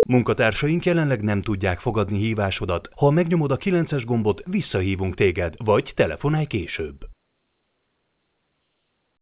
Munkatársaink jelenleg nem tudják fogadni hívásodat. Ha megnyomod a 9-es gombot, visszahívunk téged, vagy telefonálj később.